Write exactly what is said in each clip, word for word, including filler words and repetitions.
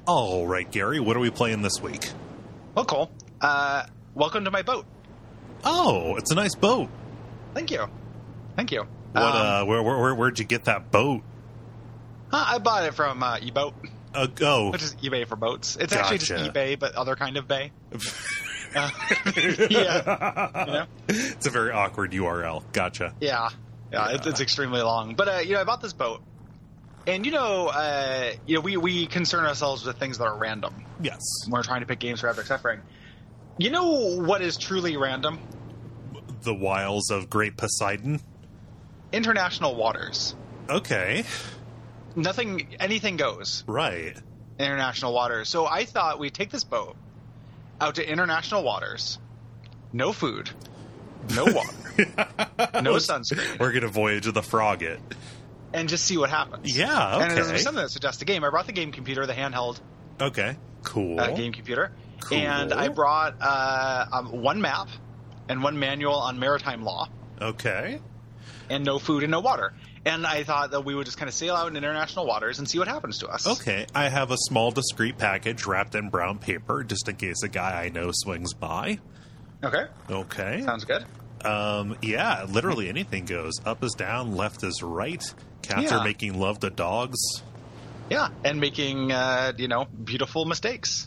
All right, Gary, what are we playing this week? Well, Cole, uh, welcome to my boat. Oh, it's a nice boat. Thank you. Thank you. What? Um, uh, where, where, where'd you get that boat? huh, I bought it from uh, eBoat, Uh, oh, which is eBay for boats. It's actually just Gotcha. eBay, but other kind of bay. Uh, yeah. You know? It's a very awkward U R L. Gotcha. Yeah. Yeah, It's, it's extremely long. But, uh, you know, I bought this boat. And, you know, uh, you know, we, we concern ourselves with things that are random. Yes. When we're trying to pick games for Epic Suffering. You know what is truly random? The Wiles of Great Poseidon. International waters. Okay. Nothing, anything goes. Right. International waters. So I thought we'd take this boat out to international waters. No food. No water. No sunscreen. We're going to voyage of the Frogget. And just see what happens. Yeah, okay. And there's something that suggests a game. I brought the game computer, the handheld Okay. Cool. uh, game computer. Cool. And I brought uh, um, one map and one manual on maritime law. Okay. And no food and no water. And I thought that we would just kind of sail out in international waters and see what happens to us. Okay. I have a small, discreet package wrapped in brown paper just in case a guy I know swings by. Okay. Okay. Sounds good. Um, yeah, literally anything goes. Up is down, left is right. Cats Yeah. are making love to dogs. Yeah, and making uh, you know beautiful mistakes.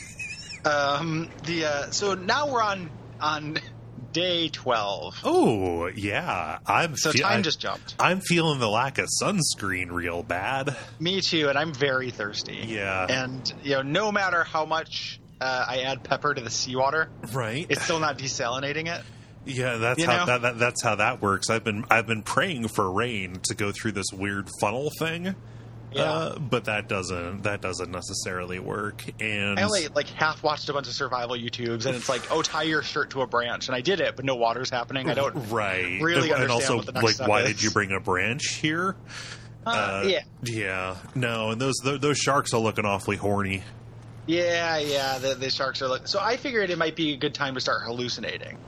um, the uh, so now we're on on day twelve. Oh, yeah. I'm So fe- time I- just jumped. I'm feeling the lack of sunscreen real bad. Me too, and I'm very thirsty. Yeah. And you know, no matter how much uh, I add pepper to the seawater, Right. it's still not desalinating it. Yeah, that's You how know? that, that that's how that works. I've been I've been praying for rain to go through this weird funnel thing. Yeah. Uh, but that doesn't that doesn't necessarily work. And I only like half watched a bunch of survival YouTubes, and it's like, oh, tie your shirt to a branch, and I did it, but no water's happening. I don't right. really and understand also what the next like step why is. did you bring a branch here? Uh, yeah. Yeah. No, and those those, those sharks are looking awfully horny. Yeah, yeah, the, the sharks are. Look- so I figured it might be a good time to start hallucinating.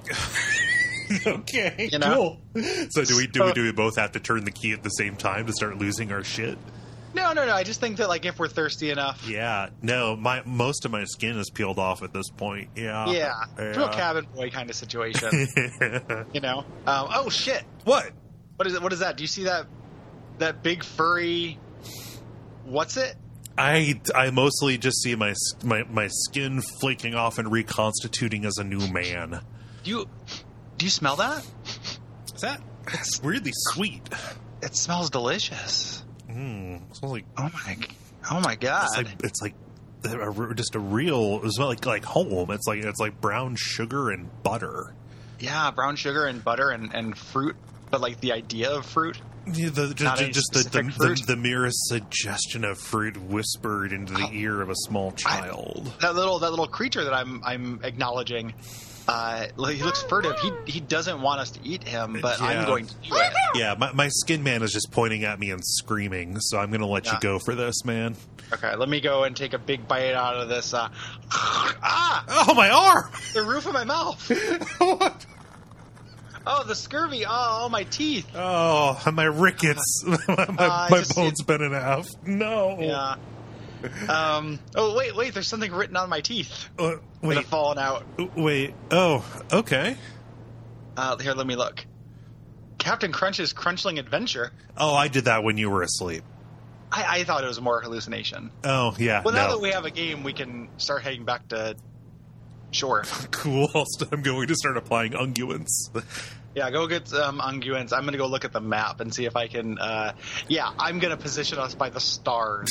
Okay. You know? Cool. So do we do we So- do we both have to turn the key at the same time to start losing our shit? No, no, no. I just think that like if we're thirsty enough, Yeah. No, my most of my skin is peeled off at this point. Yeah. yeah, real Yeah. cabin boy kind of situation. You know? Um, oh shit! What? What is it? What is that? Do you see that? That big furry? What's it? I, I mostly just see my my my skin flaking off and reconstituting as a new man. Do you do you smell that? Is that it's weirdly sweet? It smells delicious. Mm, it smells like Oh my! Oh my god! it's like it's like a, a- just a real. It's not like like home. It's like it's like brown sugar and butter. yeah, brown sugar and butter and, and fruit, but like the idea of fruit. Yeah, the, just, Not any just the, the, specific the, fruit? the merest suggestion of fruit whispered into the Oh. ear of a small child. That little that little creature that I'm I'm acknowledging. Uh, he looks furtive. He he doesn't want us to eat him, but Yeah. I'm going to do it. Yeah, my, my skin man is just pointing at me and screaming, so I'm going to let you Yeah. go for this, man. Okay, let me go and take a big bite out of this. Uh, ah, Oh, my arm! the roof of my mouth. What? Oh, the scurvy. Oh, oh my teeth. Oh, my rickets. my Uh, I my just- bone's been in half. No. Yeah. Um. Oh wait, wait. There's something written on my teeth Uh, that wait, have fallen out. wait. Oh, okay. Uh, here, let me look. Captain Crunch's Crunchling Adventure. Oh, I did that when you were asleep. I, I thought it was more hallucination. Oh, yeah. Well, now no. that we have a game, we can start heading back to shore. Cool. I'm going to start applying unguents. Yeah, go get some unguents. I'm going to go look at the map and see if I can. Uh, yeah, I'm going to position us by the stars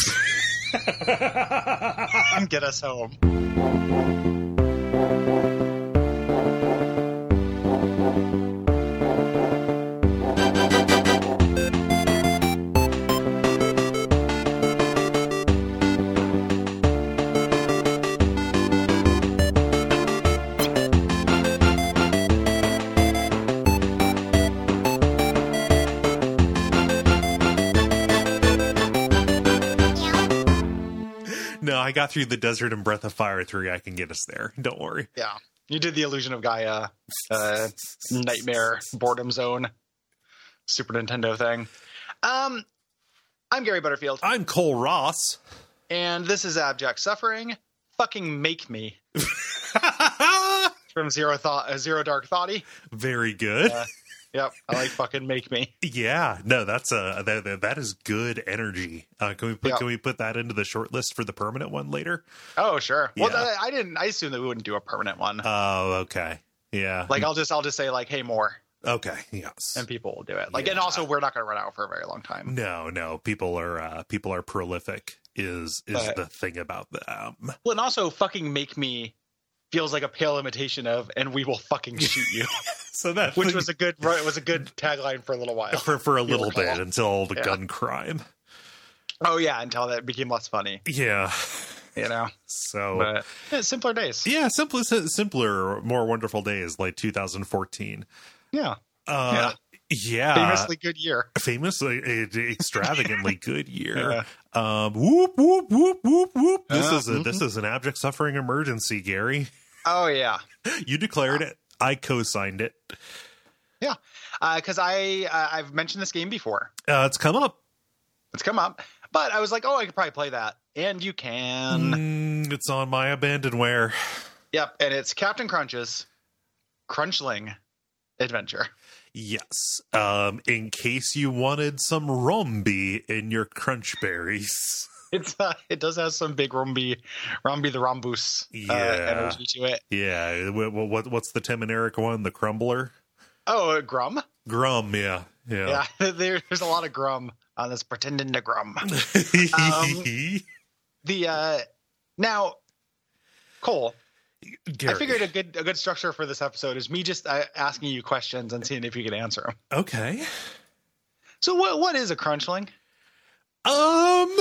and get us home. No, I got through the desert and Breath of Fire three. I can get us there. Don't worry. Yeah, you did the Illusion of Gaia, uh, Nightmare, Boredom Zone, Super Nintendo thing. Um, I'm Gary Butterfield. I'm Cole Ross. And this is Abject Suffering. Fucking make me. From Zero Thought, uh, Zero Dark Thoughty. Very good. Uh, yep, I like fucking make me. Yeah, no, that's a that, that, that is good energy. Uh, can we put Yep. can we put that into the short list for the permanent one later? Oh sure. Well, Yeah. th- I didn't. I assumed that we wouldn't do a permanent one. Oh, okay. Yeah. like I'll just I'll just say like, hey, more, okay. Yes. and people will do it. Like, Yeah. and also we're not going to run out for a very long time. No, no. People are uh, people are prolific. Is is But- the thing about them? Well, and also fucking make me feels like a pale imitation of, and we will fucking shoot you, So that which was a good it was a good tagline for a little while. for for a You'll little bit recall. until the Yeah. gun crime. Oh yeah, until that became less funny, Yeah. you know. So But yeah, simpler days. yeah, simpler, simpler, more wonderful days like two thousand fourteen. Yeah, Uh, yeah. famously good year. Famously, uh, extravagantly good year. Um, whoop whoop whoop whoop whoop. This Uh, is a, this is an abject suffering emergency, Gary. Oh yeah, You declared it. I co-signed it. yeah. Because I uh, I've mentioned this game before. Uh, it's come up. It's come up, but I was like, oh, I could probably play that, and you can. Mm, it's on my abandonware. Yep, and it's Captain Crunch's Crunchling Adventure. Yes. Um, in case you wanted some Rumby in your crunch berries. It's uh, it does have some big Rumby, Rumby the Rhombus uh, Yeah. energy to it. Yeah. What, what what's the Tim and Eric one? The Crumbler. Oh, uh, Grum. Grum. Yeah. Yeah. Yeah, there, there's a lot of Grum on this pretending to Grum. Um, The uh, now, Cole. Gary. I figured a good a good structure for this episode is me just uh, asking you questions and seeing if you can answer them. Okay. So what what is a crunchling? Um.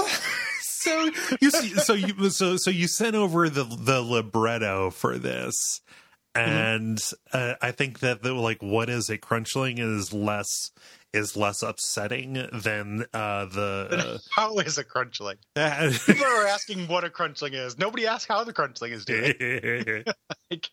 So you see, so you so so you sent over the the libretto for this, and uh, I think that the like what is a crunchling is less is less upsetting than uh, the. How is a crunchling? Uh, People are asking what a crunchling is. Nobody asks how the crunchling is doing. Like,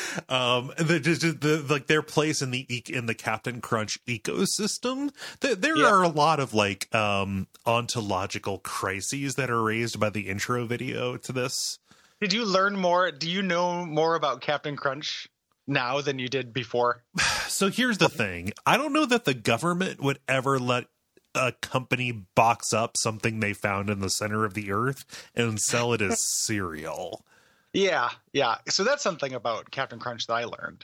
um the, just the like their place in the e- in the Captain Crunch ecosystem. There, there Yeah. are a lot of like um ontological crises that are raised by the intro video to this. did you learn more? Do you know more about Captain Crunch now than you did before? So here's the thing. I don't know that the government would ever let a company box up something they found in the center of the earth and sell it as cereal. Yeah, yeah. So that's something about Captain Crunch that I learned.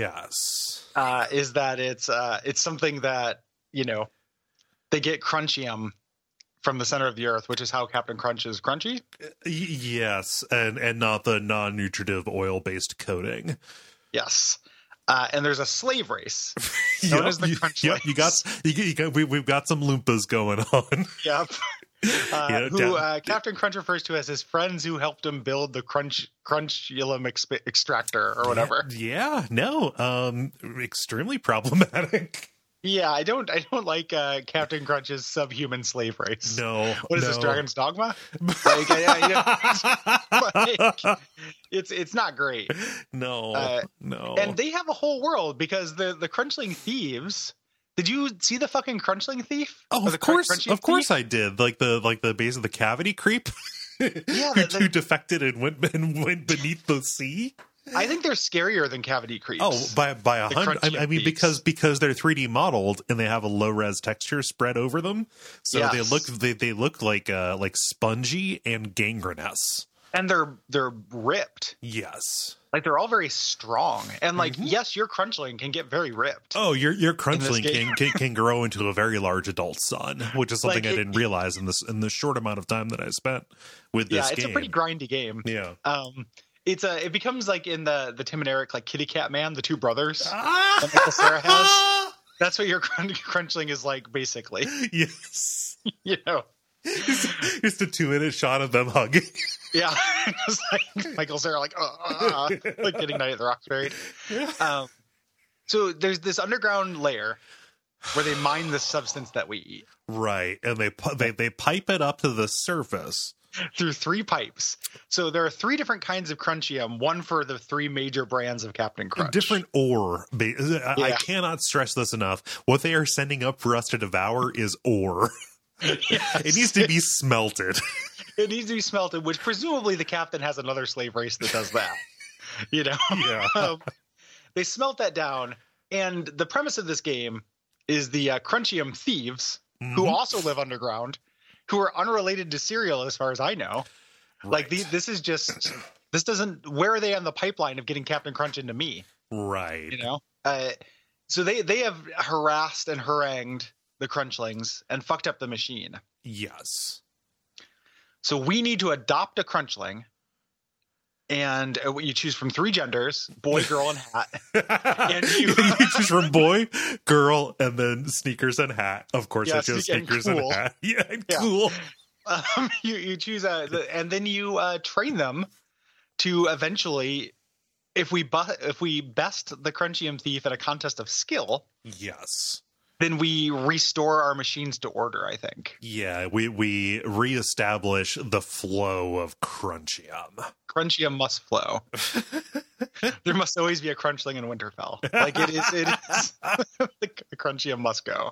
Yes. Uh, is that it's uh, it's something that, you know, they get crunchium from the center of the earth, which is how Captain Crunch is crunchy. Y- yes, and and not the non-nutritive oil-based coating. Yes. Uh, and there's a slave race known Yep, as the you, Crunch yep, you got you, get- you got we, we've got some loompas going on. Yep. Uh, Yeah, who down- uh, Captain Crunch refers to as his friends who helped him build the crunch crunchulum exp- extractor or whatever. Yeah, no, um, extremely problematic. Yeah, I don't I don't like uh, Captain Crunch's subhuman slave race. No, What is no. this, Dragon's Dogma? Like, yeah, you know, like, it's it's not great. No, Uh, no, And they have a whole world because the the Crunchling thieves. Did you see the fucking Crunchling thief? oh, Or the of course, Crunchling of course, thief? I did. Like the like the base of the cavity creep. Yeah, who, the- the- who defected and went and went beneath the sea. I think they're scarier than cavity creeps. Oh, by by a The hundred. I, crunchy I mean, beaks. because because they're three D modeled and they have a low res texture spread over them, so they Yes. look they, they look like uh like spongy and gangrenous. and they're they're ripped. Yes. Like they're all very strong. And like, Mm-hmm. yes, your Crunchling can get very ripped. Oh, your your this crunchling game. can, can can grow into a very large adult son, which is something Like, I it- didn't realize in this in the short amount of time that I spent with Yeah, this it's game. a pretty grindy game. yeah. Um, it's a it becomes like in the the Tim and Eric like Kitty Cat Man, the two brothers. Ah! that Michael Cera has. That's what your crun- Crunchling is like, basically. Yes. You know, Just, just a two minute shot of them hugging. yeah, just like Michael Cera, like uh, uh, uh, like getting Night at the Roxbury. Um, so there's this underground layer where they mine the substance that we eat Right, and they pu- they they pipe it up to the surface. through three pipes. So there are three different kinds of Crunchium, one for the three major brands of Captain Crunch. Different ore. ba- I, I Yeah. cannot stress this enough. What they are sending up for us to devour is ore. Yes. It needs to be smelted. it needs to be smelted, which presumably the captain has another slave race that does that. You know? Yeah. um, they smelt that down. And the premise of this game is the uh, Crunchium thieves, mm-hmm. who also live underground, who are unrelated to cereal as far as I know. Right. Like, the, this is just, this doesn't, where are they on the pipeline of getting Captain Crunch into me? Right. You know? Uh, so they, they have harassed and harangued the Crunchlings and fucked up the machine. Yes. So we need to adopt a Crunchling, and uh, you choose from three genders: boy, girl, and hat. And you, you choose from boy, girl, and then sneakers and hat. Of course, yeah, I chose and sneakers cool. and hat. Yeah, and yeah. cool. Um, you you choose a, the, and then you uh, train them to eventually, if we bu- if we best the Crunchium thief at a contest of skill, yes, then we restore our machines to order, I think. Yeah, we we reestablish the flow of Crunchium. Crunchium must flow. There must always be a Crunchling in Winterfell. Like it is, it is the Crunchium must go.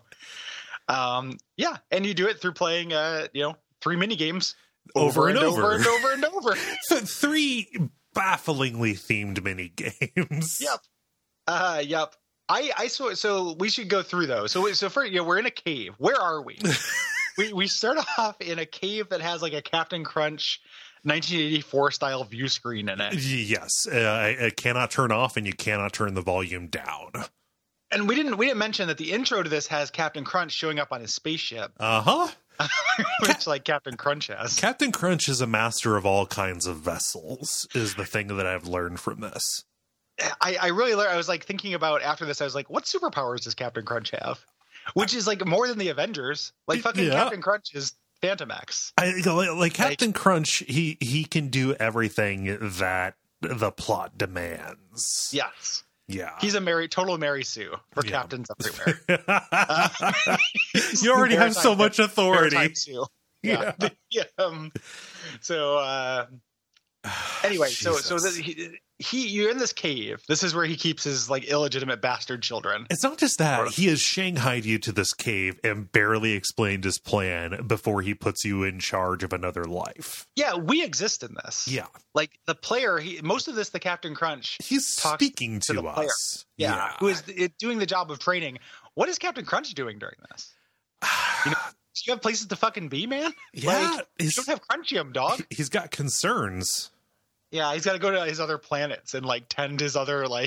Um, yeah, and you do it through playing, uh, you know, three mini games over, over and, and over. over and over and over. So three bafflingly themed mini games. Yep. Uh, yep. I, I so so we should go through those. So so for you know, we're in a cave. Where are we? we we start off in a cave that has like a Captain Crunch nineteen eighty-four style view screen in it. Yes, uh, it cannot turn off, and you cannot turn the volume down. And we didn't we didn't mention that the intro to this has Captain Crunch showing up on his spaceship. Uh huh. Which like Captain Crunch has. Captain Crunch is a master of all kinds of vessels. Is the thing that I've learned from this. I, I really learned, I was like thinking about after this, I was like, what superpowers does Captain Crunch have? Which is like more than the Avengers. Like fucking yeah. Captain Crunch is Phantomax. I, like Captain like, Crunch, he, he can do everything that the plot demands. Yes. Yeah. He's a Mary, total Mary Sue for yeah. captains everywhere. uh, you already have so much authority. Yeah. yeah. yeah. Um, so, uh, anyway, so, so the, he, he, you're in this cave. This is where he keeps his like illegitimate bastard children. It's not just that. He has shanghaied you to this cave and barely explained his plan before he puts you in charge of another life. Yeah, we exist in this. Yeah. Like the player, he, most of this, the Captain Crunch. He's speaking to, to us. Yeah, yeah. Who is it, doing the job of training. What is Captain Crunch doing during this? You know, do you have places to fucking be, man? Yeah. Like, you don't have Crunchium, dog. He's got concerns. Yeah, he's got to go to his other planets and like tend his other like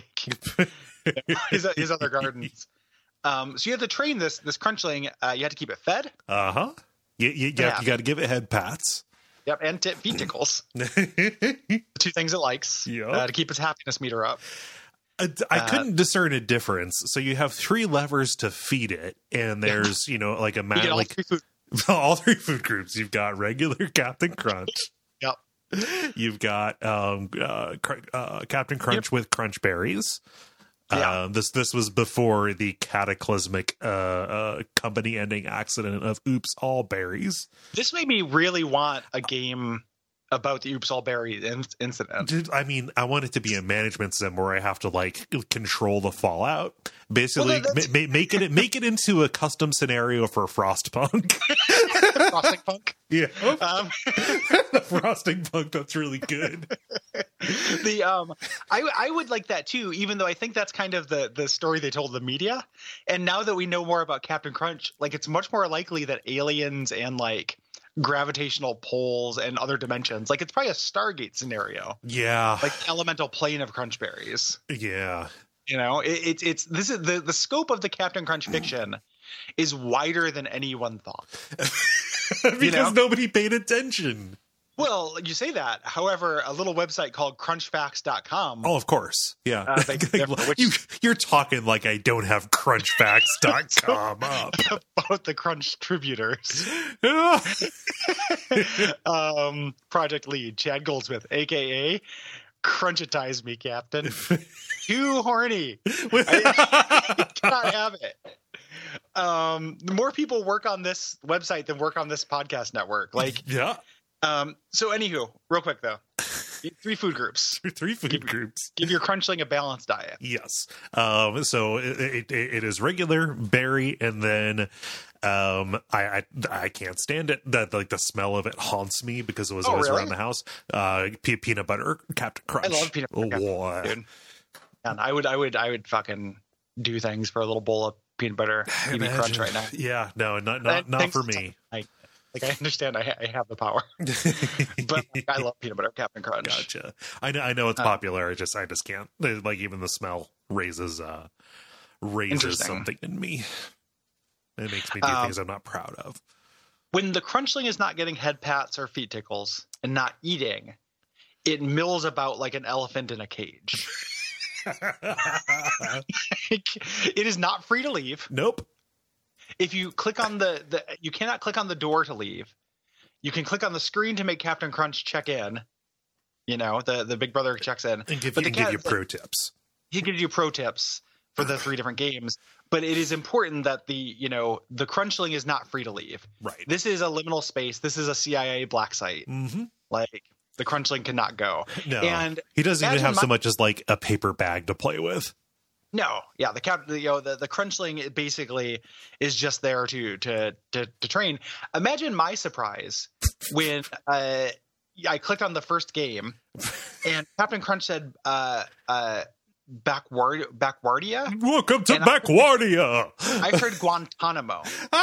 his his other gardens. Um, so you have to train this this Crunchling. Uh, you have to keep it fed. Uh huh. You you, yeah. you got to give it head pats. Yep, and t- feet tickles. The two things it likes. Yep. Uh, to keep its happiness meter up. I, I couldn't uh, discern a difference. So you have three levers to feed it, and there's you know like a ma- all like three food. all three food groups. You've got regular Captain Crunch. Yep. You've got um, uh, uh, Captain Crunch yep. with Crunch Berries. Yeah. Um, this this was before the cataclysmic uh, uh, company-ending accident of Oops All Berries. This made me really want a game about the Oops All Berries in- incident. Dude, I mean, I want it to be a management sim where I have to like control the fallout. Basically, well, ma- ma- make it make it into a custom scenario for Frostpunk. Frosting Punk. Yeah, um, the Frosting Punk. That's really good. The um, I I would like that too. Even though I think that's kind of the the story they told the media. And now that we know more about Captain Crunch, like it's much more likely that aliens and like gravitational poles and other dimensions, like it's probably a Stargate scenario. Yeah, like the elemental plane of Crunch Berries. Yeah. You know, it, it's it's this is the the scope of the Captain Crunch fiction is wider than anyone thought. Because you know? Nobody paid attention. Well, you say that. However, a little website called crunch facts dot com. Oh, of course. Yeah. Uh, they, which, you, you're talking like I don't have crunch facts dot com up. About the Crunch Tributers. um, project lead, Chad Goldsmith, a k a. Crunchitize me, Captain. Too horny. I, I cannot have it. Um, the more people work on this website than work on this podcast network. Like, yeah. Um, so anywho, real quick though, Three food groups. Three food give, groups. Give your crunchling a balanced diet. Yes. Um, so it, it, it is regular, berry, and then um, I, I I can't stand it. That like the smell of it haunts me because it was Oh, always really? around the house. Uh, pe- peanut butter Captain Crunch. I love peanut butter, Captain Oh, Crunch, dude. And I would, I would, I would fucking do things for a little bowl of peanut butter P B Crunch right now. Yeah, no, not not not for me. I, like I understand, I, ha- I have the power, but like, I love peanut butter Captain Crunch. Gotcha. I know, I know it's Uh, popular. I just, I just can't. Like even the smell raises, uh, raises Interesting. something in me. It makes me do Um, things I'm not proud of. When the crunchling is not getting head pats or feet tickles and not eating, it mills about like an elephant in a cage. It is not free to leave. Nope. If you click on the, the you cannot click on the door to leave. You can click on the screen to make Captain Crunch check in. You know, the, the big brother checks in. And give, But you the give cat- you pro tips. He gives you pro tips for the three different games, but it is important that the, you know, the crunchling is not free to leave. Right. This is a liminal space. This is a C I A black site. Mm-hmm. Like the crunchling cannot go. No. And He doesn't even imagine have my- so much as like a paper bag to play with. No, yeah, the cap, the, you know, the the crunchling it basically is just there to to to, to train. Imagine my surprise when uh, I clicked on the first game and Captain Crunch said, uh, uh, "Backward, Backwardia." Welcome to And I- Backwardia. I heard Guantanamo.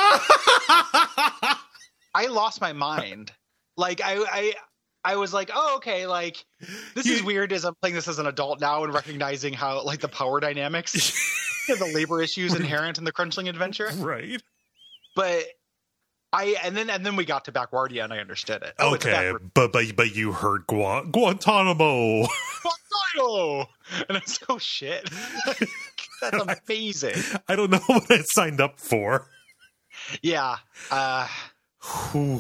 I lost my mind. Like I, I, I was like, oh, okay. Like this is You- weird as I'm playing this as an adult now and recognizing how like the power dynamics, the labor issues inherent in the crunchling adventure. Right. But I, and then, and then we got to Backwardia and I understood it. Oh, it's Okay, backward. but but but you heard Gua- Guantanamo. Guantanamo! And I was like, oh shit. That's amazing. I don't know what I signed up for. Yeah. Uh, Whew.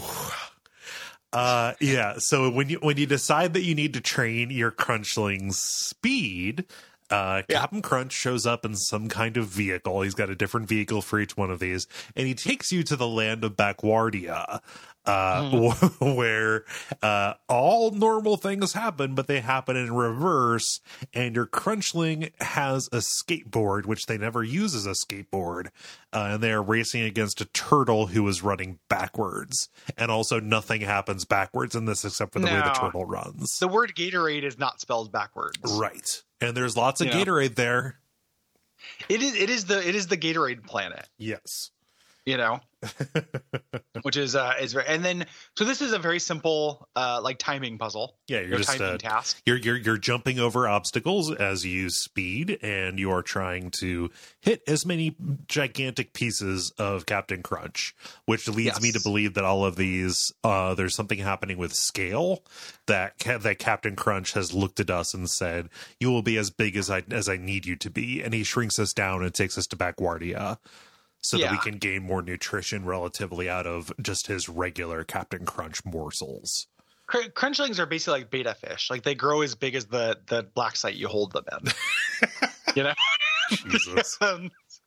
Uh, yeah. So when you when you decide that you need to train your Crunchling speed, uh, Yeah. Captain Crunch shows up in some kind of vehicle. He's got a different vehicle for each one of these, and he takes you to the land of Backwardia, uh, Mm-hmm. where uh, all normal things happen, but they happen in reverse. And your Crunchling has a skateboard, which they never use as a skateboard, uh, and they are racing against a turtle who is running backwards. And also, nothing happens backwards in this except for the way the No. turtle runs. the word Gatorade is not spelled backwards. Right. And there's lots of Yeah. Gatorade there. It is, it is the, it is the Gatorade planet. Yes. You know, which is uh is very, and then so this is a very simple uh like timing puzzle. Yeah, you're Your just timing uh, task. you're you're you're jumping over obstacles as you use speed, and you are trying to hit as many gigantic pieces of Captain Crunch, which leads me to Yes. believe that all of these uh there's something happening with scale that ca- that Captain Crunch has looked at us and said, "You will be as big as I as I need you to be," and he shrinks us down and takes us to Backwardia, so that we Yeah. can gain more nutrition relatively out of just his regular Captain Crunch morsels. Cr- Crunchlings are basically like beta fish. Like they grow as big as the the black site you hold them in. You know. Jesus. Um,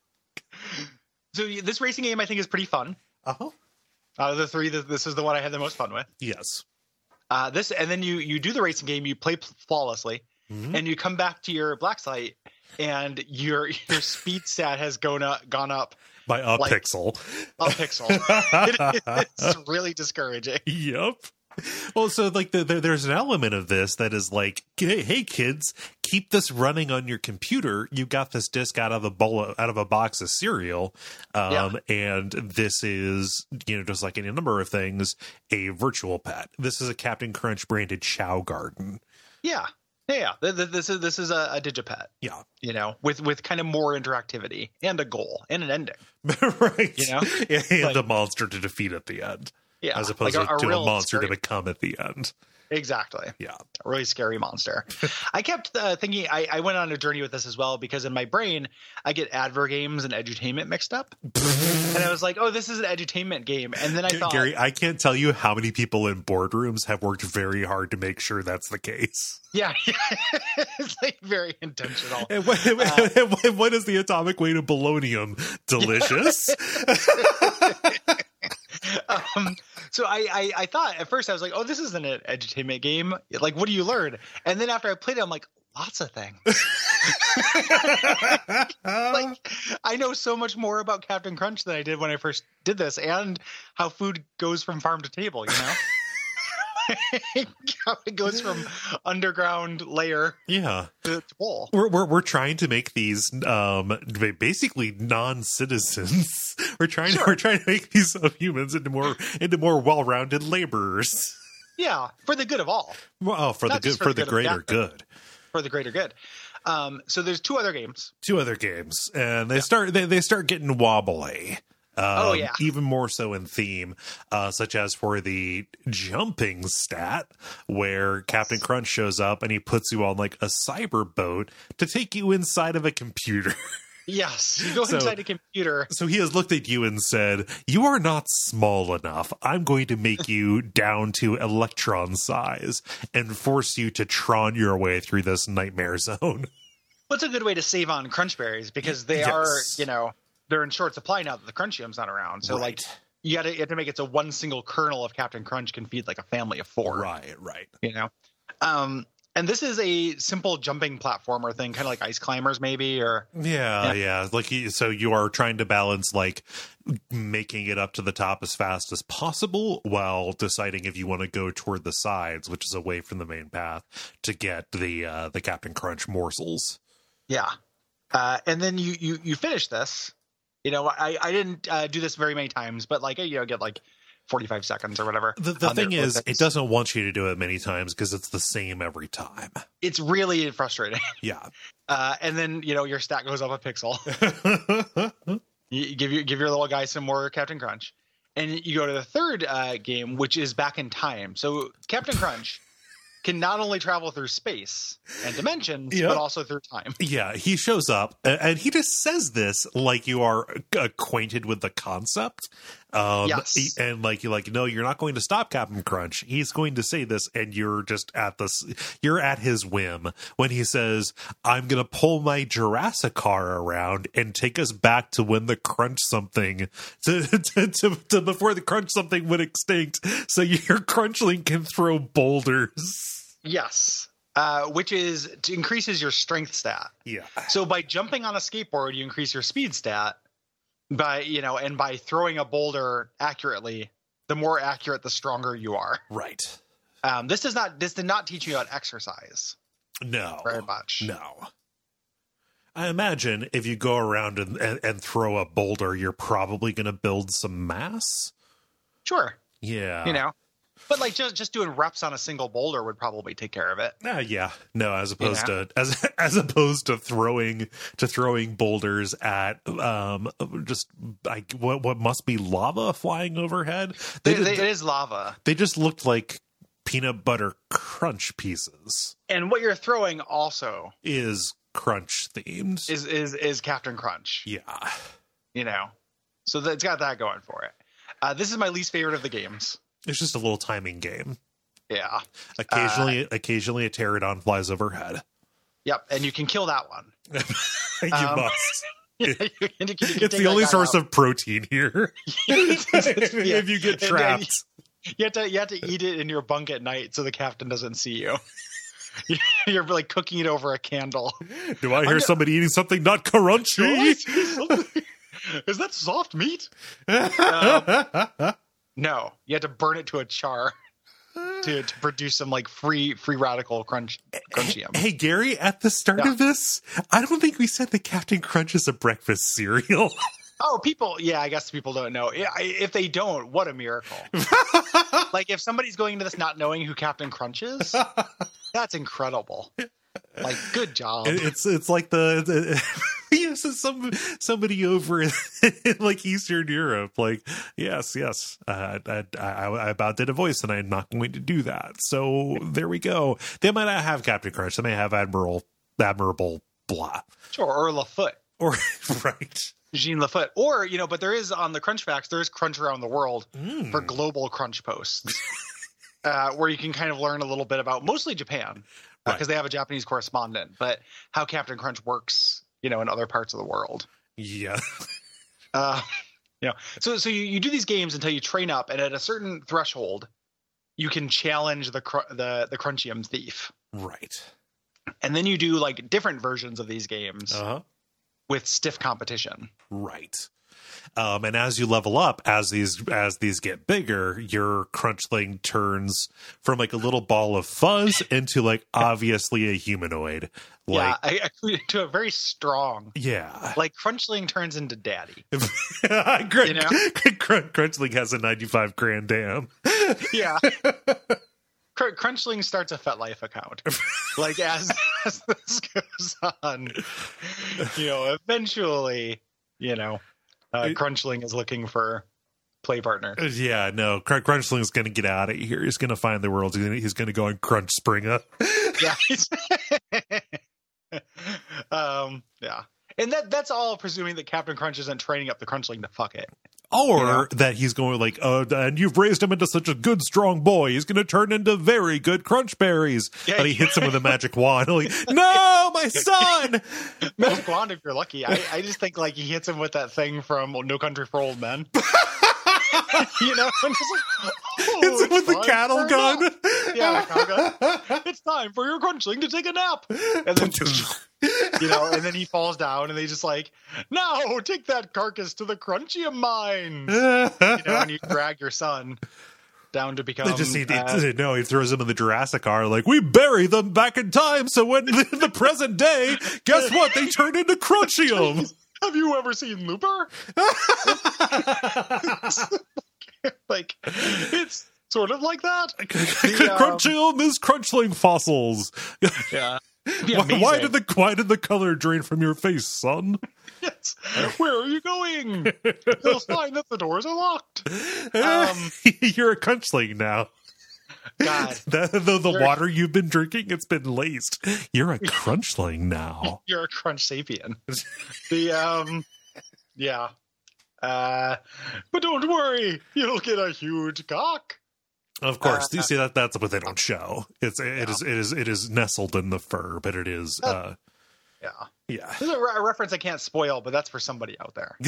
so this racing game I think is pretty fun. Uh-huh. Out of the three, th- this is the one I had the most fun with. Yes. Uh, this and then you you do the racing game, you play flawlessly, Mhm. and you come back to your black site, and your your speed stat has gone up gone up By a Like- pixel. a pixel. It's really discouraging. Yep. Well, so like the, the, there's an element of this that is like, hey, hey, kids, keep this running on your computer. You got this disc out of a bowl of, out of a box of cereal, um, and this is, you know, just like any number of things, a virtual pet. This is a Captain Crunch branded Chow Garden. Yeah, yeah. yeah. Th- th- This is this is a, a digipet. Yeah. You know, with with kind of more interactivity and a goal and an ending. Right. You know? and Like- a monster to defeat at the end, Yeah, as opposed like to, to a real monster scary- to become at the end. Exactly. Yeah. A really scary monster. I kept uh, thinking I, I went on a journey with this as well because in my brain I get adver games and edutainment mixed up, and I was like, oh, this is an edutainment game, and then I thought, Gary, I can't tell you how many people in boardrooms have worked very hard to make sure that's the case. yeah, it's like very intentional. And what, Uh, and what- what is the atomic weight of polonium? Delicious. um, so I, I I thought at first I was like, oh, this isn't an edutainment game. Like, what do you learn? And then after I played it, I'm like, lots of things. Like, I know so much more about Captain Crunch than I did when I first did this, and how food goes from farm to table. You know. How it goes from underground layer Yeah. to, to bowl. We're, we're we're trying to make these um basically non-citizens. We're trying Sure. to we're trying to make these humans into more into more well-rounded laborers. Yeah, for the good of all. Well, for the Not good just for, for the the good of greater Captain. good. For the greater good. Um, so there's two other games. Two other games, and they start they, they start getting wobbly. Um, Oh, yeah. Even more so in theme, uh, such as for the jumping stat, where Captain Crunch shows up and he puts you on like a cyber boat to take you inside of a computer. Yes, you go So- inside a computer. So he has looked at you and said, "You are not small enough. I'm going to make you down to electron size and force you to Tron your way through this nightmare zone." What's a good way to save on crunch berries? Because they Yes. are, you know, they're in short supply now that the Crunchium's not around. So, like, Right. you got to you have to make it so one single kernel of Captain Crunch can feed like a family of four. Right, right. You know, um, and this is a simple jumping platformer thing, kind of like Ice Climbers, maybe, or Yeah, Yeah. yeah. Like you, so you are trying to balance like making it up to the top as fast as possible while deciding if you want to go toward the sides, which is away from the main path, to get the uh, the Captain Crunch morsels. yeah. Uh, and then you you you finish this. You know, I I didn't uh, do this very many times, but like you know, get like forty-five seconds or whatever. The, the on their- thing with is, this. it doesn't want you to do it many times because it's the same every time. It's really frustrating. Yeah. Uh, and then you know your stat goes up a pixel. You give your give your little guy some more Captain Crunch, and you go to the third uh, game, which is back in time. So Captain Crunch can not only travel through space and dimensions, Yep. but also through time. Yeah, he shows up a- and he just says this like you are acquainted with the concept. Um, Yes. he- and like you're like, no, you're not going to stop Captain Crunch. He's going to say this, and you're just at this. You're at his whim when he says, "I'm going to pull my Jurassic car around and take us back to when the Crunch something to to, to, to before the Crunch something went extinct, so your Crunchling can throw boulders." Yes, uh, which is to increases your strength stat. Yeah. So by jumping on a skateboard, you increase your speed stat. By you know, and by throwing a boulder accurately, the more accurate, the stronger you are. Right. Um, this does not this did not teach you about exercise No. very much. No. I imagine if you go around and, and, and throw a boulder, you're probably going to build some mass. Sure, Yeah. you know, but like just just doing reps on a single boulder would probably take care of it. Uh, yeah. No, as opposed know? to as as opposed to throwing to throwing boulders at um just like what what must be lava flying overhead. They It, did- it is lava, they just looked like peanut butter crunch pieces. and what you're throwing also Is crunch themed. is is is Captain Crunch. Yeah. You know, so that, it's got that going for it. Uh, this is my least favorite of the games. It's just a little timing game. Yeah. Occasionally occasionally a pterodon flies overhead. Yep, and you can kill that one. you Um, must. You can- you can It's take the only that guy source out. of protein here. if you get And- and trapped. You have to you have to eat it in your bunk at night so the captain doesn't see you. You're like cooking it over a candle. Do I hear I'm- somebody eating something not crunchy? Is that soft meat? Um, no, you have to burn it to a char to, to produce some like free free radical crunch crunchium. Hey, Gary, at the start Yeah. of this, I don't think we said that Captain Crunch is a breakfast cereal. Oh, people, yeah, I guess people don't know. Yeah, I- if they don't, what a miracle. Like if somebody's going into this not knowing who Captain Crunch is, that's incredible. Like, good job. It- it's it's like the, the yes, it's some somebody over in, in like Eastern Europe. Like, yes, yes, uh, I, I, I about did a voice, and I'm not going to do that. So there we go. They might not have Captain Crunch. They may have Admiral Admirable blah Sure, or Lafoot. or right. Jean Lafoot. Or, you know, but there is on the Crunch Facts, there is Crunch Around the World Mm. for global Crunch posts, uh, where you can kind of learn a little bit about mostly Japan, because Right. they have a Japanese correspondent, but how Captain Crunch works, you know, in other parts of the world. Yeah. Uh, You know, so so you, you do these games until you train up, and at a certain threshold, you can challenge the cr- the the Crunchium thief. Right. And then you do like different versions of these games Uh-huh. with stiff competition. Right. Um, and as you level up, as these as these get bigger, your Crunchling turns from like a little ball of fuzz into like obviously a humanoid. Like, yeah, I, I, to a very strong. yeah. Like Crunchling turns into daddy. Crunch, You know? Crunch, Crunchling has a ninety-five grand dam. Yeah. Cr- Crunchling starts a FetLife account. Like as, as this goes on, you know, eventually, you know, uh, Crunchling is looking for play partner. Yeah, no, Cr- Crunchling going to get out of here. He's going to find the world. He's going he's to go on Crunch Springer. Yeah. um. Yeah. And that that's all presuming that Captain Crunch isn't training up the Crunchling to fuck it. Or Yeah. that he's going like, oh, and you've raised him into such a good, strong boy. He's going to turn into very good crunch berries. Yeah, and he yeah. hits him with a magic wand. Like, no, my son. Magic wand if you're lucky. I, I just think like he hits him with that thing from No Country for Old Men. You know, and just like, oh, Hits him with the time cattle for a gun. nap. Yeah, cattle gun. It's time for your Crunchling to take a nap. And then, you know, and then he falls down, and they just like, no, take that carcass to the Crunchium mine. You know, and you drag your son down to become. They just he, uh, he, no, he throws him in the Jurassic car. Like, we bury them back in time. So when in the present day, guess what? They turn into Crunchium. have you ever seen Looper? Like, it's sort of like that. The, um, Crunchium is Crunchling fossils. Yeah. It'd be Why, why amazing. did the why did the color drain from your face, son? Yes. Where are you going? You'll find that the doors are locked. Um, You're a Crunchling now. God, The, the, the You're- water you've been drinking, it's been laced. You're a Crunchling now. you're a Crunch Sapien. The um, yeah. Uh, but don't worry, you'll get a huge cock. Of course, Uh, you see that that's what they don't show. It's it Yeah. is it is it is nestled in the fur, but it is uh Yeah. yeah. There's a, re- a reference I can't spoil, but that's for somebody out there.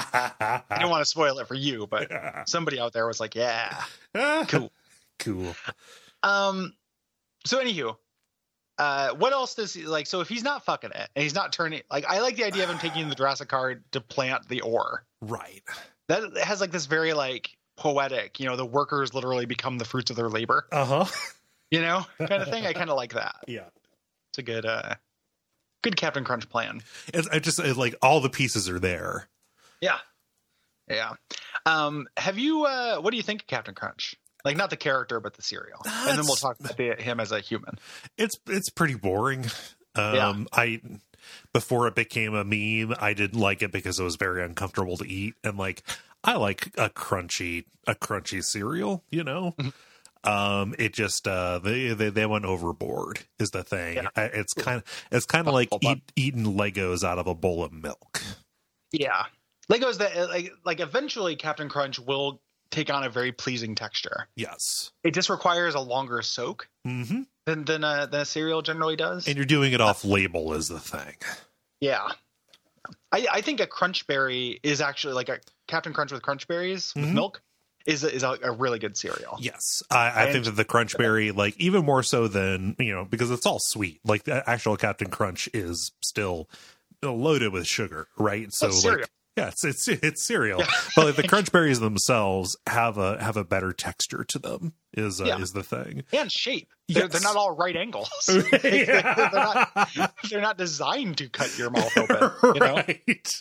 I don't want to spoil it for you, but somebody out there was like, yeah, cool. Cool. Um, so anywho, uh, what else does he like? So if he's not fucking it and he's not turning, like, I like the idea of him taking the Jurassic card to plant the ore. Right. That has like this very like poetic, you know, the workers literally become the fruits of their labor, Uh-huh. you know, kind of thing. I kind of like that. Yeah. It's a good, uh, good Captain Crunch plan. It's I just it, like all the pieces are there. Yeah. Yeah. Um, have you, uh, what do you think of Captain Crunch? Like not the character, but the cereal. And then we'll That's- talk about the, him as a human. It's it's pretty boring. Um Yeah. I before it became a meme, I didn't like it because it was very uncomfortable to eat, and like I like a crunchy a crunchy cereal, you know. Um, it just uh, they, they they went overboard is the thing. Yeah. I, it's kind of it's kind of like Hold on. eat, eating Legos out of a bowl of milk. Yeah. Legos that like, like eventually Captain Crunch will take on a very pleasing texture. Yes. It just requires a longer soak Mm-hmm. than than a, than a cereal generally does. And you're doing it off label is the thing. Yeah. I, I think a Crunch Berry is actually like a Captain Crunch with Crunch Berries with Mhm. milk is a, is a, a really good cereal. Yes, I, I And- think that the Crunch Berry, like even more so than you know, because it's all sweet. Like the actual Captain Crunch is still loaded with sugar, right? So That's like, cereal. yeah, it's it's it's cereal, Yeah. but like the Crunch Berries themselves have a have a better texture to them. Is uh, Yeah. is the thing? And shape. They're, Yes. they're not all right angles. Like, they're, they're not they're not designed to cut your mouth open. You know? Right.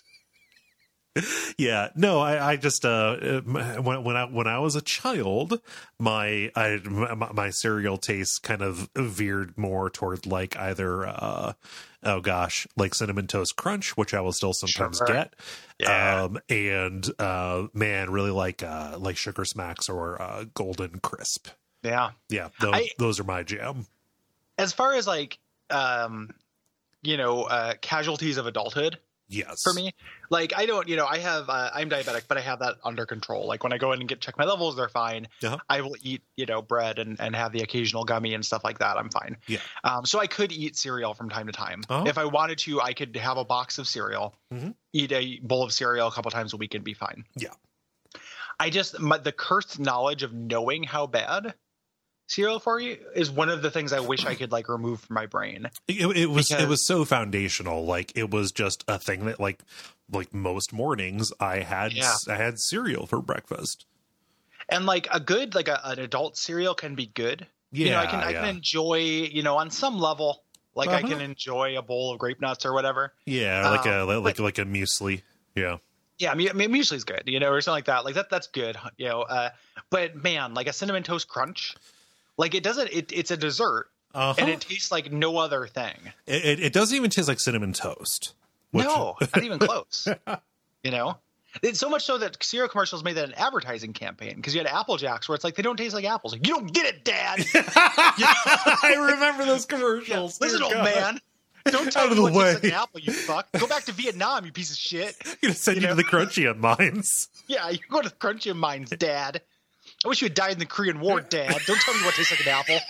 Yeah, no, I, I just uh, when when I when I was a child, my I my, my cereal taste kind of veered more toward like either uh, oh gosh, like Cinnamon Toast Crunch, which I will still sometimes Sure. get, Yeah. um, and uh, man, really like uh, like Sugar Smacks or uh, Golden Crisp. Yeah. Yeah, those, I- those are my jam. As far as like um you know, uh casualties of adulthood, Yes. for me. Like I don't, you know, I have, uh, I'm diabetic, but I have that under control. Like when I go in and get check my levels, they're fine. Uh-huh. I will eat, you know, bread and, and have the occasional gummy and stuff like that. I'm fine. Yeah. Um, so I could eat cereal from time to time. Uh-huh. If I wanted to, I could have a box of cereal, mm-hmm. eat a bowl of cereal a couple times a week and be fine. Yeah. I just, my, the cursed knowledge of knowing how bad cereal for you is one of the things I wish I could like remove from my brain. It, it was Because- it was so foundational. Like it was just a thing that like like most mornings I had Yeah. I had cereal for breakfast. And like a good, like a, an adult cereal can be good. Yeah, you know, I can, I yeah. can enjoy, you know, on some level, like I Uh-huh. can enjoy a bowl of grape nuts or whatever. Yeah, like Um, a like but- like a muesli. Yeah. Yeah, I mean, I mean muesli's good, you know, or something like that. Like that, that's good, you know. Uh, but man, like a cinnamon toast crunch, like it doesn't. It, it's a dessert, Uh-huh. and it tastes like no other thing. It, it, it doesn't even taste like cinnamon toast. which- No, not even close. You know, it's so much so that cereal commercials made that an advertising campaign because you had Apple Jacks where it's like they don't taste like apples. Like, you don't get it, Dad. I remember those commercials. Listen, Dear old God. man. Don't tell Out of me the what tastes way. like an apple, you fuck. Go back to Vietnam, you piece of shit. I'm gonna send You you, know? to the crunchy on mines. Yeah, you go to the Crunchy Mines, Dad. I wish you had died in the Korean War, Dad. Don't tell me what tastes like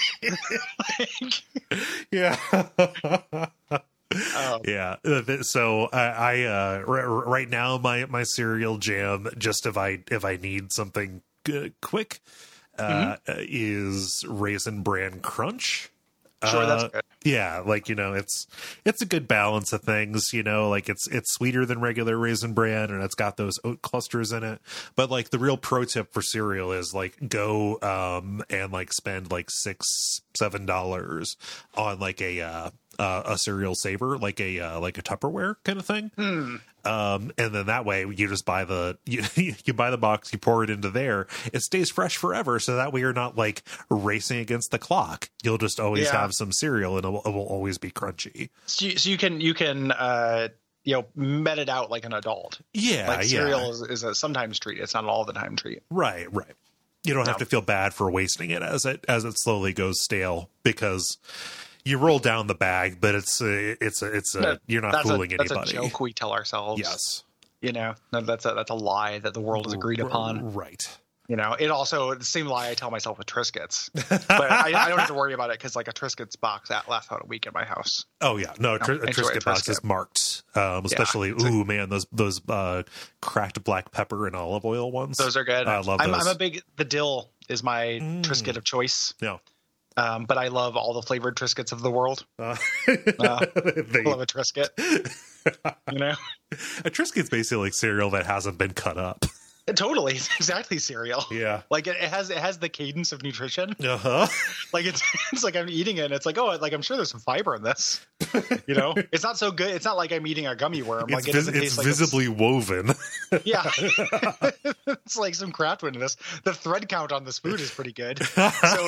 an apple. Yeah. Um, Yeah. Uh, th- So I, I uh, r- r- right now my my cereal jam, just if I if I need something g- quick, uh, is Raisin Bran Crunch. Sure, that's Uh, good. Yeah, like you know, it's it's a good balance of things. You know, like it's it's sweeter than regular Raisin Bran, and it's got those oat clusters in it. But like the real pro tip for cereal is like go um and like spend like six seven dollars on like a uh, uh a cereal saver, like a uh, like a Tupperware kind of thing. Hmm. Um, and then that way you just buy the you, you buy the box, you pour it into there, it stays fresh forever. So that way you're not like racing against the clock. You'll just always Yeah. have some cereal, and it will, it will always be crunchy. So you, so you can you can uh, you know met it out like an adult. Yeah, Like cereal yeah, is, is a sometimes treat. It's not an all the time treat. right, right. You don't have No. to feel bad for wasting it as it as it slowly goes stale because you roll down the bag, but it's a, it's a, it's a, That- you're not that's fooling a, that's anybody. a joke we tell ourselves. Yes, You know, no, that's a that's a lie that the world has agreed upon. Right. You know, it also the same lie I tell myself with Triscuits, but I, I don't have to worry about it because like a Triscuits box that lasts out a week at my house. Oh yeah, no, a, tr- a enjoy a Triscuit box is Triscuit. marked, um, especially it's a- ooh man, those those uh, cracked black pepper and olive oil ones. Those are good. I love I'm, those. I'm a big the dill is my Mm. Triscuit of choice. No, Um, but I love all the flavored Triscuits of the world. uh, Uh, they, I love a Triscuit. You know, a Triscuit's basically like cereal that hasn't been cut up. totally, it's exactly cereal. Yeah. Like it, it has it has the cadence of nutrition. Uh huh. Like it's it's like I'm eating it. And it's like oh, like I'm sure there's some fiber in this. You know, it's not so good. It's not like I'm eating a gummy worm. It's, Like it vis- doesn't it's taste like visibly woven. It's, yeah, it's like some craft in this. The thread count on this food is pretty good. So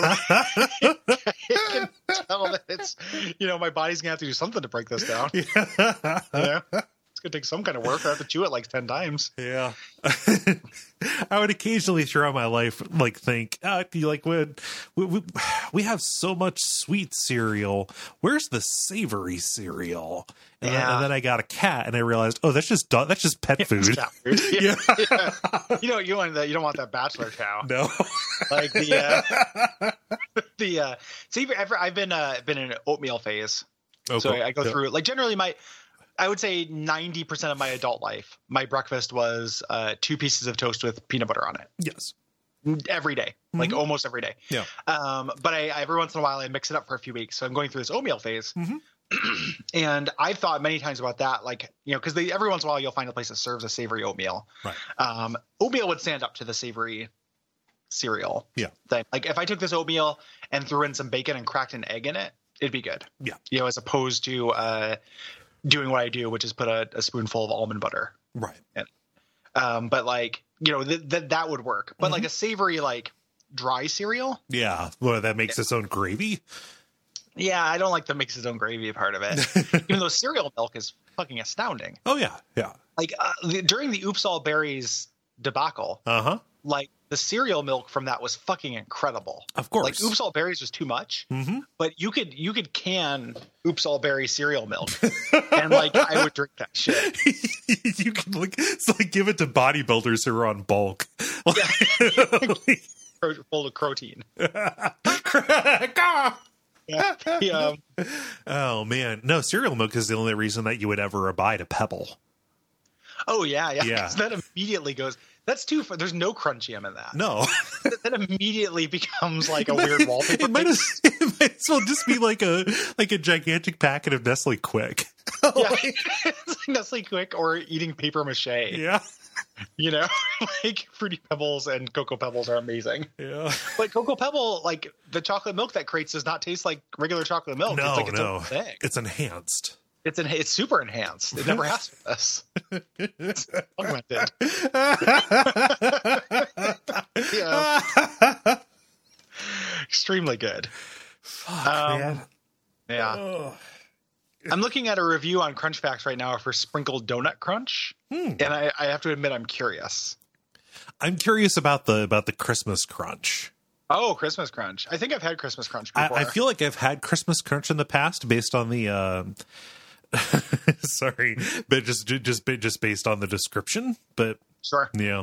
I can tell that it's you know my body's gonna have to do something to break this down. You know? It's gonna take some kind of work. I have to chew it like ten times. Yeah. I would occasionally throughout my life like think, uh, you like when we, we we have so much sweet cereal. Where's the savory cereal? And, then, Yeah. and then I got a cat, and I realized, oh, that's just do- that's just pet food. It's cat food. Yeah. Yeah. You know, you want that. You don't want that bachelor cow. No. Like the uh, the uh, so you've ever I've been uh been in an oatmeal phase. So I, I go Yeah. through like generally my I would say ninety percent of my adult life, my breakfast was uh, two pieces of toast with peanut butter on it Yes. every day, like Mhm. almost every day. Yeah. Um, but I, every once in a while I mix it up for a few weeks. So I'm going through this oatmeal phase. Mhm. And I've thought many times about that, like, you know, because every once in a while you'll find a place that serves a savory oatmeal. Right. Um, oatmeal would stand up to the savory cereal. Yeah. Thing. Like if I took this oatmeal and threw in some bacon and cracked an egg in it, it'd be good. Yeah. You know, as opposed to uh, doing what I do, which is put a, a spoonful of almond butter. Right. Um, but like, you know, th- th- that would work. But Mm-hmm. like a savory, like dry cereal. Yeah. Well, that makes its own gravy. Yeah, I don't like the mix its own gravy part of it. Even though cereal milk is fucking astounding. Oh yeah. Yeah. Like uh, the, during the Oops All Berries debacle, Uh huh. like the cereal milk from that was fucking incredible. Of course. Like Oops All Berries was too much, mm-hmm. but you could you could can Oops All Berry cereal milk, and like I would drink that shit. You can like it's like give it to bodybuilders who are on bulk. Yeah. Full of protein. Yeah. Yeah. Oh man, no, cereal milk is the only reason that you would ever abide a Pebble. Oh yeah, yeah. Yeah. That immediately goes. That's too. There's no Crunchium in that. No, that, that immediately becomes like a weird wallpaper. It might, as, it might as well just be like a like a gigantic packet of Nestle Quick. Yeah, it's like Nestle Quick or eating paper mache. Yeah, you know, like Fruity Pebbles and Cocoa Pebbles are amazing. Yeah, but Cocoa Pebble, like the chocolate milk that creates, does not taste like regular chocolate milk. No, it's like its no, own thing. It's enhanced. It's en- it's super enhanced. It never has with us. It's augmented. Yeah. Extremely good. Fuck, um, man. Yeah. Oh. I'm looking at a review on Crunch Facts right now for Sprinkled Donut Crunch, hmm. and I, I have to admit I'm curious. I'm curious about the about the Christmas Crunch. Oh, Christmas Crunch! I think I've had Christmas Crunch before. I, I feel like I've had Christmas Crunch in the past, based on the. Uh, sorry, but just just just based on the description. But sure, yeah.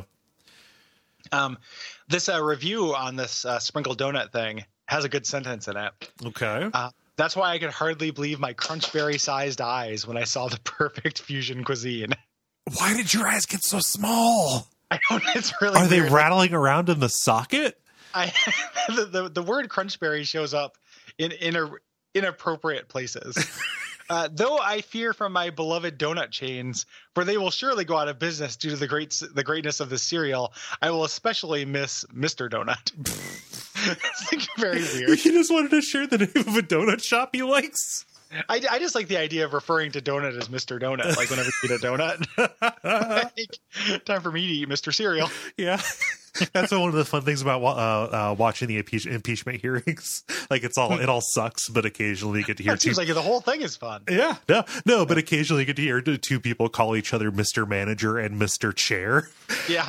Um, this uh, review on this uh, Sprinkled Donut thing has a good sentence in it. Okay. Uh, That's why I could hardly believe my Crunchberry-sized eyes when I saw the perfect fusion cuisine. Why did your eyes get so small? I don't. It's really. Are they weird. rattling around in the socket? I the, the the word Crunchberry shows up in in inappropriate places. Uh, though I fear from my beloved donut chains, for they will surely go out of business due to the great the greatness of the cereal, I will especially miss Mister Donut. It's like very weird. He just wanted to share the name of a donut shop he likes. I, I just like the idea of referring to donut as Mister Donut. Like whenever you eat a donut, like, time for me to eat Mister Cereal. Yeah. That's one of the fun things about uh, uh, watching the impeach- impeachment hearings. Like it's all it all sucks, but occasionally you get to hear. It seems two- like the whole thing is fun. Yeah, no, no, but occasionally you get to hear two people call each other Mister Manager and Mister Chair. Yeah,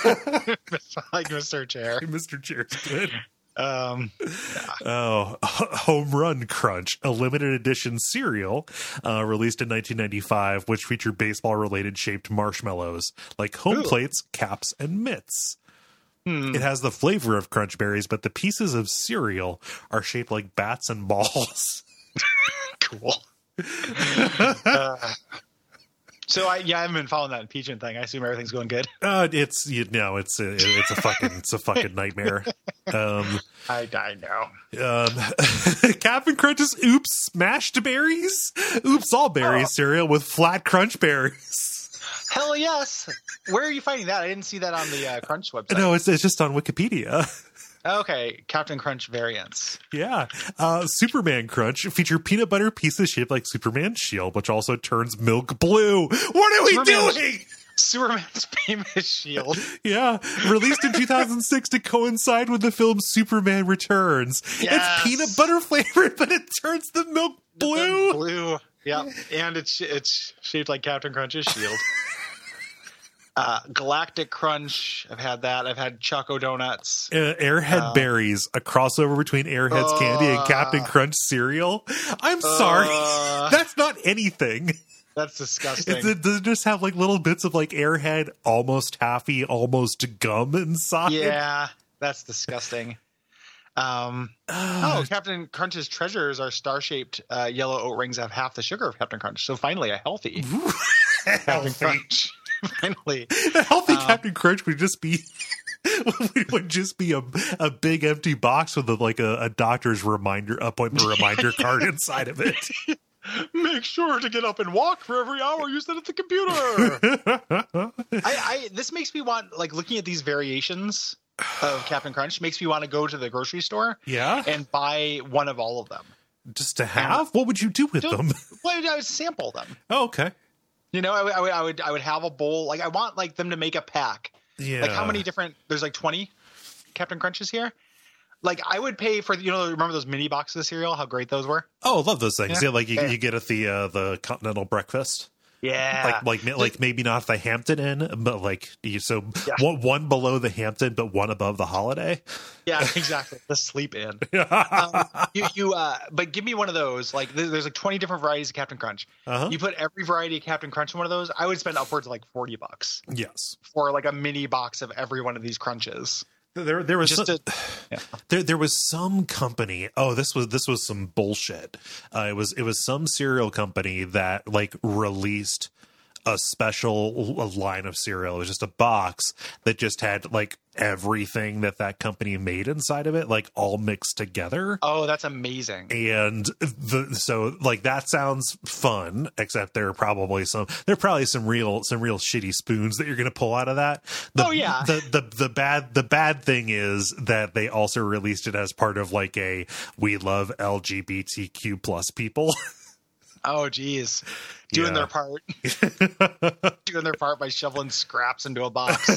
like Mister Chair. Mister Chair's good. Um, yeah. Oh, Home Run Crunch, a limited edition cereal uh, released in nineteen ninety-five, which featured baseball-related shaped marshmallows like home Ooh. plates, caps, and mitts. Hmm. It has the flavor of Crunch Berries, but the pieces of cereal are shaped like bats and balls. Cool. uh, so I yeah, I haven't been following that impeachment thing. I assume everything's going good. Uh, it's you know, it's a, it's a fucking it's a fucking nightmare. Um, I I know. Um, Captain Crunch's Oops Smashed Berries, Oops All Berries oh. cereal with flat Crunch Berries. Hell yes! Where are you finding that? I didn't see that on the uh, Crunch website. No, it's it's just on Wikipedia. Okay, Captain Crunch variants. Yeah. Uh, Superman Crunch feature peanut butter pieces shaped like Superman's shield, which also turns milk blue. What are we Superman's, doing? Superman's famous shield. Yeah. Released in two thousand six to coincide with the film Superman Returns. Yes. It's peanut butter flavored, but it turns the milk blue. The blue. Yeah. And it's it's shaped like Captain Crunch's shield. Uh, Galactic Crunch. I've had that. I've had Choco Donuts. Uh, Airhead uh, Berries, a crossover between Airhead's uh, candy and Captain Crunch cereal. I'm uh, sorry. That's not anything. That's disgusting. It's, it does it just have like little bits of like Airhead, almost taffy, almost gum inside. Yeah, that's disgusting. Um, uh, oh, Captain Crunch's treasures are star-shaped uh, yellow oat rings that have half the sugar of Captain Crunch. So finally, a healthy Captain Crunch. Finally, a healthy um, Captain Crunch would just be would just be a a big empty box with a, like a, a doctor's reminder appointment reminder card inside of it. Make sure to get up and walk for every hour you sit at the computer. I, I this makes me want like looking at these variations of Captain Crunch makes me want to go to the grocery store, yeah, and buy one of all of them. Just to have? And what would you do with them? Well, I would sample them. Oh, okay. You know, I would, I would, I would, I would have a bowl. Like, I want like them to make a pack. Yeah. Like, how many different? There's like twenty Captain Crunches here. Like, I would pay for you know, remember those mini boxes of cereal? How great those were. Oh, I love those things. Yeah, yeah like you, yeah. you get at the uh, the Continental Breakfast. Yeah. Like like like maybe not the Hampton Inn, but like you so Yeah. one, one below the Hampton, but one above the Holiday. Yeah, exactly. The Sleep Inn. um, you, you, uh, but give me one of those. Like, there- there's like twenty different varieties of Captain Crunch. Uh-huh. You put every variety of Captain Crunch in one of those. I would spend upwards of like forty bucks Yes. for like a mini box of every one of these crunches. There, there was Just some, to, yeah. there, there was some company. Oh, this was this was some bullshit. Uh, it was it was some cereal company that like released a special l- line of cereal. It was just a box that just had like everything that that company made inside of it, like all mixed together. Oh, that's amazing. And the so like that sounds fun, except there are probably some there are probably some real some real shitty spoons that you're gonna pull out of that. The, Oh, yeah. The the the bad the bad thing is that they also released it as part of like a we love L G B T Q plus people. Oh, geez. Doing Yeah. their part. Doing their part by shoveling scraps into a box.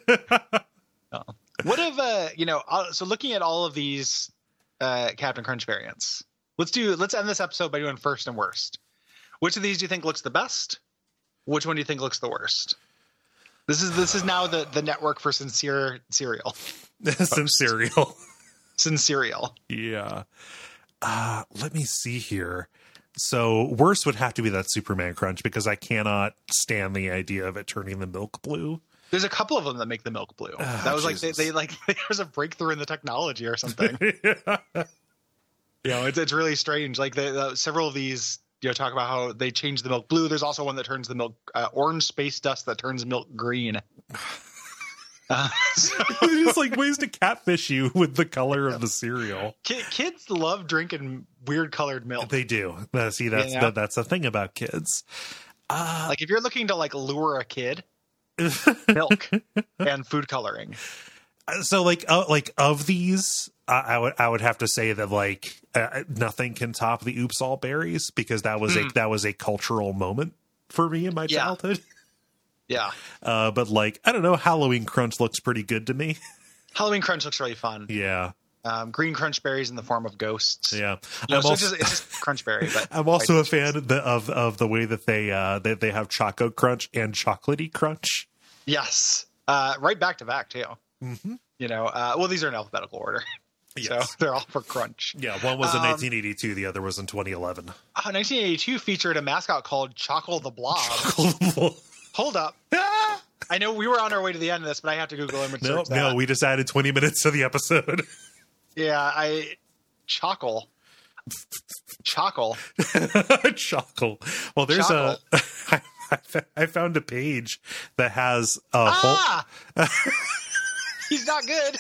Oh. What if, uh, you know, uh, so looking at all of these uh, Captain Crunch variants, let's do, let's end this episode by doing first and worst. Which of these do you think looks the best? Which one do you think looks the worst? This is, this is now the, the network for sincere cereal. Some cereal. Sincerial. Yeah. Uh, let me see here. So worst would have to be that Superman Crunch because I cannot stand the idea of it turning the milk blue. There's a couple of them that make the milk blue. Oh, that was Jesus. like, they, they like, there's a breakthrough in the technology or something. Yeah. You know, it's it's really strange. Like the, the several of these, you know, talk about how they change the milk blue. There's also one that turns the milk uh, orange space dust that turns milk green. Uh, so, It's just like ways to catfish you with the color of the cereal. ki- kids love drinking weird colored milk. They do. Uh, see, that's Yeah. that, that's the thing about kids. Uh, Like if you're looking to like lure a kid, milk and food coloring. so like uh, like of these, I, I would I would have to say that like uh, nothing can top the Oops All Berries because that was a that was a cultural moment for me in my Yeah. childhood. Yeah, Uh, but like I don't know, Halloween Crunch looks pretty good to me. Halloween Crunch looks really fun. Yeah, Um, green crunch berries in the form of ghosts. yeah. You know, I'm so also, it's, just, it's just crunch berry. But I'm also a fan of the, of of the way that they uh that they have Choco Crunch and Chocolatey Crunch. yes, uh, right back to back too. Mm-hmm. You know, uh, well, these are in alphabetical order, Yes. so they're all for crunch. Yeah, one was in Um, nineteen eighty-two, the other was in twenty eleven. Uh, nineteen eighty-two featured a mascot called Chockle the Blob. Hold up. I know we were on our way to the end of this, but I have to Google image No, search that. no, we just added twenty minutes to the episode. Yeah, I Chockle. Chockle. Chockle. Well, there's a. I, I found a page that has a whole. Ah! He's not good.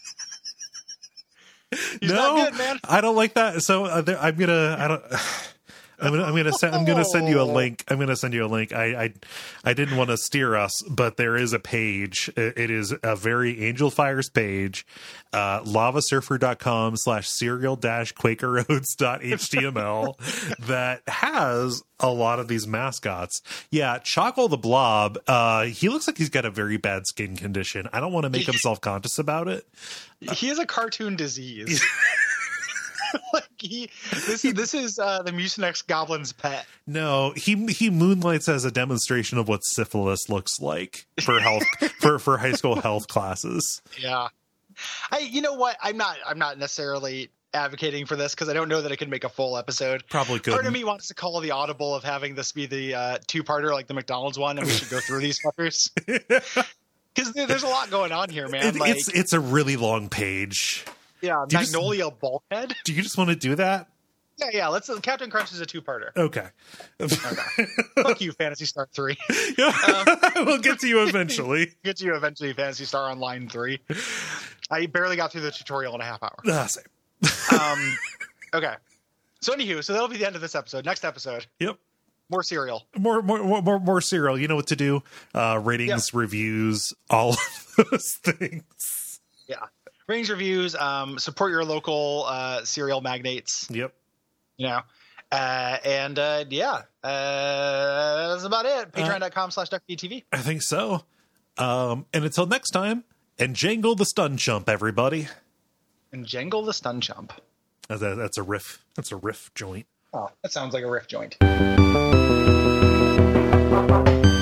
He's no, not good, man. I don't like that. So uh, there, I'm gonna. I don't. I'm gonna. I'm gonna. Send, I'm gonna send you a link. I'm gonna send you a link. I. I, I didn't want to steer us, but there is a page. It it is a very Angel Fires page. Uh, lavasurfer.com slash serial dash Quaker Oats dot html that has a lot of these mascots. Yeah, Chockle the Blob. Uh, he looks like he's got a very bad skin condition. I don't want to make him self conscious about it. He has a cartoon disease. Like he, this is this is uh, the Mucinex Goblin's pet. No, he he moonlights as a demonstration of what syphilis looks like for health for for high school health classes. Yeah, I. You know what? I'm not. I'm not necessarily advocating for this because I don't know that it could make a full episode. Probably could. Part of me wants to call the audible of having this be the uh, two-parter like the McDonald's one, and we should go through these fuckers. Because there, there's a lot going on here, man. It, like, it's it's a really long page. yeah, do you just- Magnolia Bulkhead. Do you just want to do that? Yeah, yeah. Let's. Uh, Captain Crunch is a two-parter. Okay. Fuck you, Fantasy Star three. We'll get to you eventually. Get to you eventually, Fantasy Star Online three. I barely got through the tutorial in a half hour. Ah, same. Um, okay. So anywho, so that'll be the end of this episode. Next episode, Yep. more cereal. More, more, more, more, more cereal. You know what to do. Uh, ratings, reviews, all of those things. Yeah. Ratings, reviews, um, support your local uh, cereal magnates, Yep. you know. Uh, and uh, yeah, uh, that's about it. Patreon.com slash DuckFeedTV. I think so. Um, and until next time, and jangle the stun chump, everybody. And Jangle the Stun Chump. That's a, that's a riff. That's a riff joint. Oh, that sounds like a riff joint. Bye.